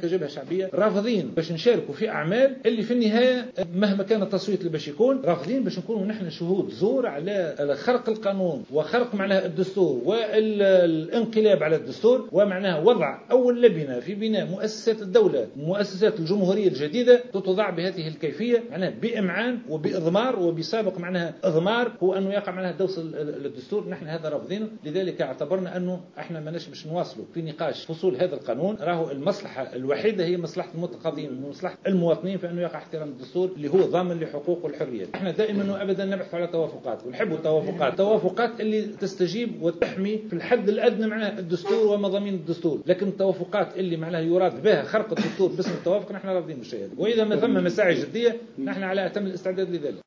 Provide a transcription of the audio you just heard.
كجبهة شعبية رافضين باش نشاركوا في أعمال اللي في النهاية مهما كان التصويت اللي باش يكون، رافضين باش نكونوا نحن شهود زور على خرق القانون وخرق معناها الدستور والانقلاب على الدستور، ومعناها وضع أول لبنة في بناء مؤسسات الدولة، مؤسسات الجمهورية الجديدة تتوضع بهذه الكيفية، معناها بإمعان وبإضمار وبسابق معناها إضمار، هو أنه يقع معناها دوس الدستور. نحن هذا رافضين، لذلك اعتبرنا أنه احنا ما باش نواصلوا في نقاش فصول هذا القانون. راهو المصلحة الوحيدة هي مصلحة المتقاضين ومصلحة المواطنين في أنه يقع احترام الدستور اللي هو ضامن لحقوق والحريات. احنا دائما وأبدا نبحث على توافقات ونحب توافقات اللي تستجيب وتحمي في الحد الأدنى معناها الدستور ومضامين الدستور، لكن التوافقات اللي معناها يراد بها خرق الدستور باسم التوافق نحن رافضين بالشيء هذا، وإذا ما ثم مساعي جدية نحن على أتم الاستعداد لذلك.